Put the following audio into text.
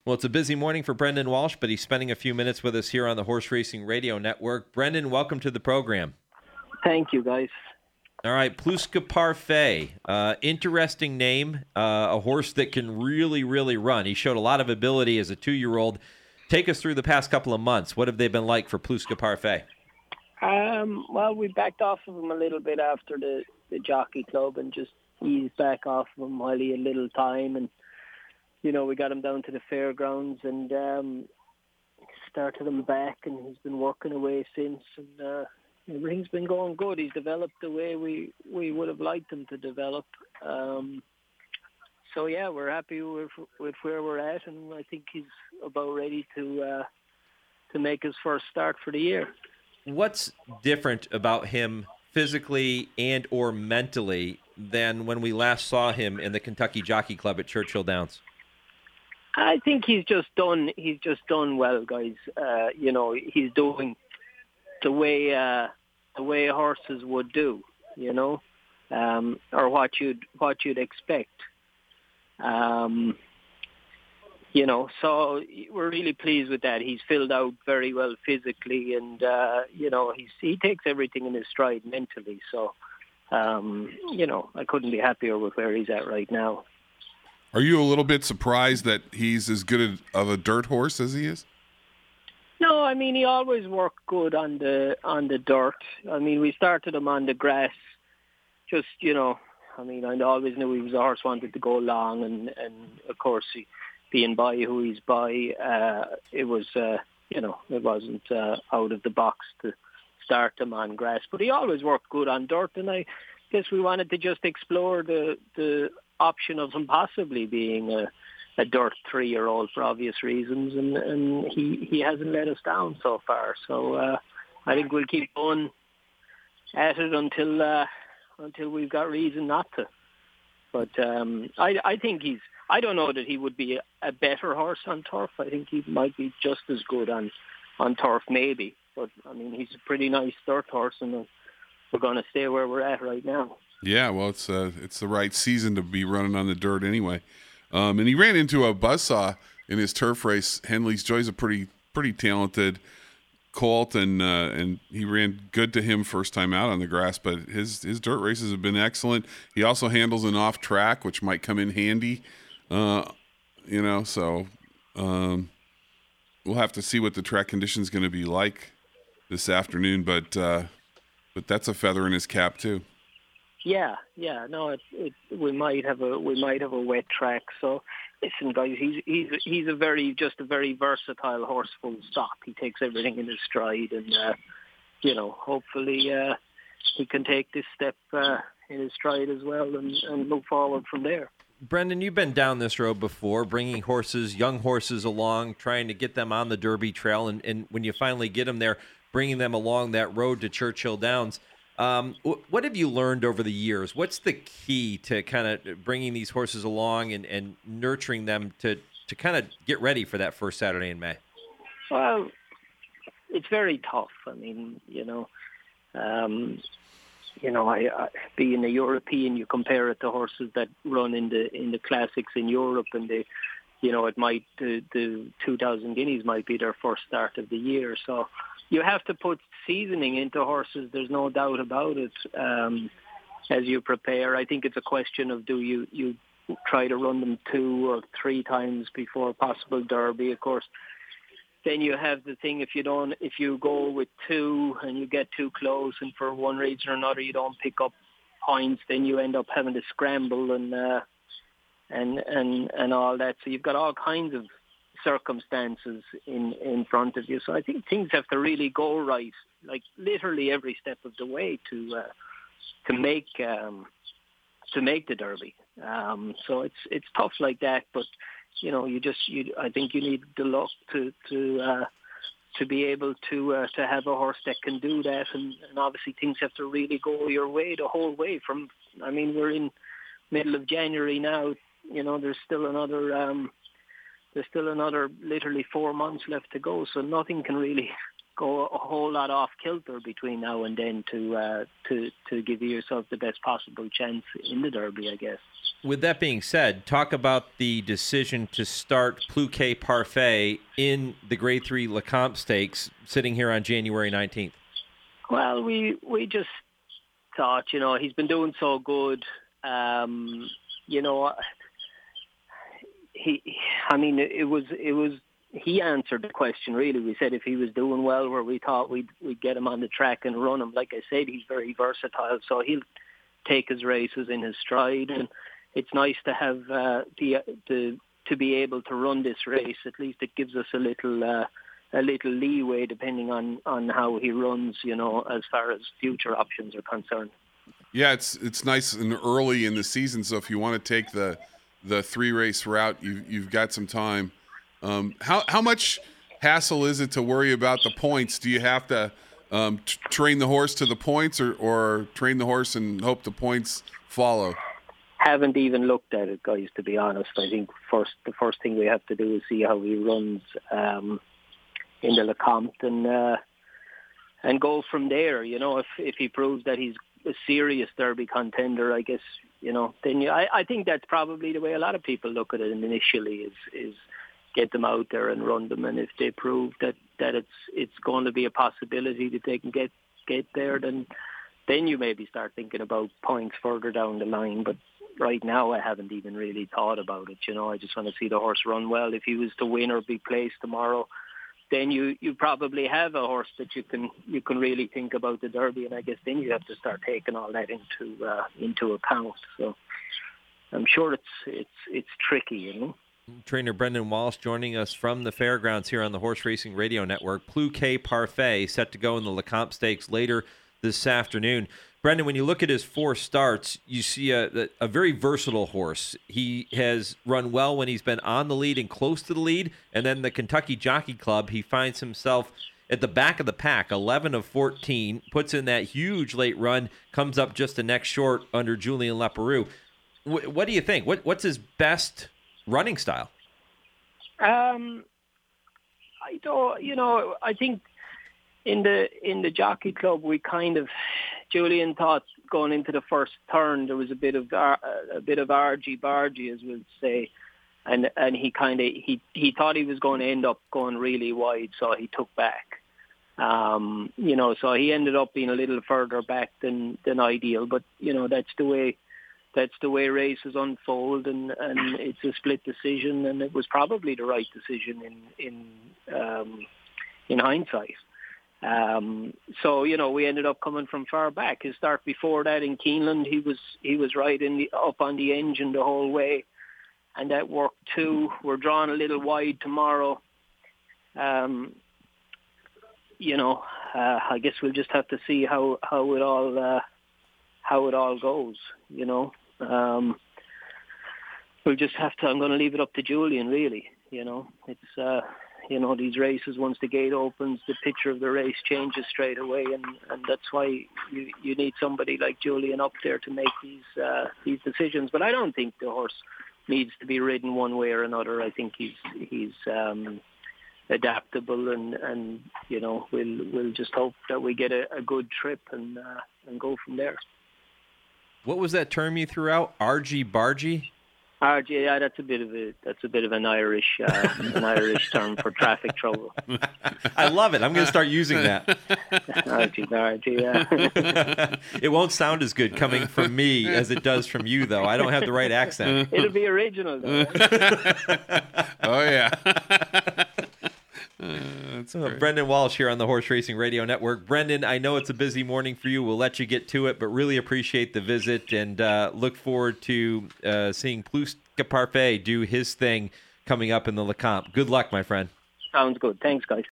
Well, it's a busy morning for Brendan Walsh, but he's spending a few minutes with us here on the Horse Racing Radio Network. Brendan, welcome to the program. Thank you, guys. All right, Pluska Parfait, interesting name, a horse that can really, really run. He showed a lot of ability as a 2-year-old. Take us through the past couple of months. What have they been like for Pluska Parfait? Well, we backed off of him a little bit after the Jockey Club and just eased back off of him while he had little time. And, we got him down to the fairgrounds and started him back, and he's been working away since. And everything's been going good. He's developed the way we would have liked him to develop. So, yeah, we're happy with where we're at, and I think he's about ready to make his first start for the year. What's different about him physically and or mentally than when we last saw him in the Kentucky Jockey Club at Churchill Downs? I think he's just done well, guys. He's doing the way horses would do, or what you'd expect. So we're really pleased with that. He's filled out very well physically, and he takes everything in his stride mentally. So I couldn't be happier with where he's at right now. Are you a little bit surprised that he's as good of a dirt horse as he is? No, I mean, he always worked good on the dirt. I mean, we started him on the grass. Just, I always knew he was a horse wanted to go long, and of course, being by who he's by, it was, it wasn't out of the box to start him on grass. But he always worked good on dirt, and I guess we wanted to just explore the option of him possibly being a dirt 3-year-old for obvious reasons, and he hasn't let us down so far. So I think we'll keep going at it until we've got reason not to. But I think I don't know that he would be a better horse on turf. I think he might be just as good on turf maybe. But, he's a pretty nice dirt horse, and we're going to stay where we're at right now. Yeah, well, it's the right season to be running on the dirt anyway. And he ran into a buzzsaw in his turf race. Henley's Joy's a pretty talented colt, and he ran good to him first time out on the grass. But his dirt races have been excellent. He also handles an off track, which might come in handy. So we'll have to see what the track condition is going to be like this afternoon. But that's a feather in his cap too. Yeah. No, we might have a wet track. So listen, guys, he's a very versatile horse. Full stop. He takes everything in his stride, and hopefully he can take this step in his stride as well, and move forward from there. Brendan, you've been down this road before, bringing young horses along, trying to get them on the Derby trail, and when you finally get them there, bringing them along that road to Churchill Downs. What have you learned over the years? What's the key to kind of bringing these horses along and nurturing them to kind of get ready for that first Saturday in May? Well, it's very tough. Being a European, you compare it to horses that run in the classics in Europe, and the 2,000 guineas might be their first start of the year. So you have to put seasoning into horses. There's no doubt about it. As you prepare, I think it's a question of do you try to run them 2 or 3 times before a possible Derby. Of course, then you have the thing if you go with 2 and you get too close, and for one reason or another you don't pick up points, then you end up having to scramble and all that. So you've got all kinds of circumstances in front of you. So I think things have to really go right, like literally every step of the way to make the Derby. So it's tough like that, but I think you need the luck to be able to have a horse that can do that, and obviously things have to really go your way the whole way from. We're in middle of January now. There's still another literally 4 months left to go, so nothing can really go a whole lot off kilter between now and then to give yourself the best possible chance in the Derby, I guess. with that being said, talk about the decision to start Plouquet Parfait in the Grade 3 Lecomte Stakes sitting here on January 19th. Well, we just thought, he's been doing so good. He answered the question, really. We said if he was doing well where we thought we'd get him on the track and run him. Like I said, he's very versatile, so he'll take his races in his stride. And it's nice to have to be able to run this race. At least it gives us a little leeway depending on how he runs, as far as future options are concerned. Yeah, it's nice and early in the season, so if you want to take the 3-race route, you've got some time. How much hassle is it to worry about the points? Do you have to train the horse to the points, or train the horse and hope the points follow? Haven't even looked at it, guys, to be honest. I think the first thing we have to do is see how he runs in the Lecomte and go from there. If he proves that he's a serious Derby contender, I guess, then I think that's probably the way a lot of people look at it initially is get them out there and run them, and if they prove that it's going to be a possibility that they can get there, then you maybe start thinking about points further down the line. But right now I haven't even really thought about it. I just want to see the horse run well. If he was to win or be placed tomorrow, then you probably have a horse that you can really think about the Derby, and I guess then you have to start taking all that into account. So I'm sure it's tricky, Trainer Brendan Walsh joining us from the fairgrounds here on the Horse Racing Radio Network. Plouquet Parfait set to go in the Lecomte Stakes later this afternoon. Brendan, when you look at his 4 starts, you see a very versatile horse. He has run well when he's been on the lead and close to the lead, and then the Kentucky Jockey Club, he finds himself at the back of the pack, 11 of 14, puts in that huge late run, comes up just the next short under Julien Leparoux. What do you think? What's his best running style? I think in the Jockey Club we Julien thought going into the first turn there was a bit of argy-bargy, as we'll say, and he thought he was going to end up going really wide, so he took back. So he ended up being a little further back than ideal, but that's the way races unfold, and it's a split decision, and it was probably the right decision in hindsight. So we ended up coming from far back. His start before that in Keeneland, he was right up on the engine the whole way, and that worked too. We're drawn a little wide tomorrow. I guess we'll just have to see how it all goes. We'll just have to. I'm going to leave it up to Julien, really. It's these races, once the gate opens, the picture of the race changes straight away, and that's why you need somebody like Julien up there to make these decisions. But I don't think the horse needs to be ridden one way or another. I think he's adaptable, and we'll just hope that we get a good trip and go from there. What was that term you threw out? Argy-bargy? Argy, yeah, that's a bit of an Irish term for traffic trouble. I love it. I'm going to start using that. Argy, yeah. It won't sound as good coming from me as it does from you, though. I don't have the right accent. It'll be original, though. Oh yeah. Brendan Walsh here on the Horse Racing Radio Network. Brendan, I know it's a busy morning for you. We'll let you get to it, but really appreciate the visit and look forward to seeing Plouquet Parfait do his thing coming up in the Lecomte. Good luck, my friend. Sounds good. Thanks, guys.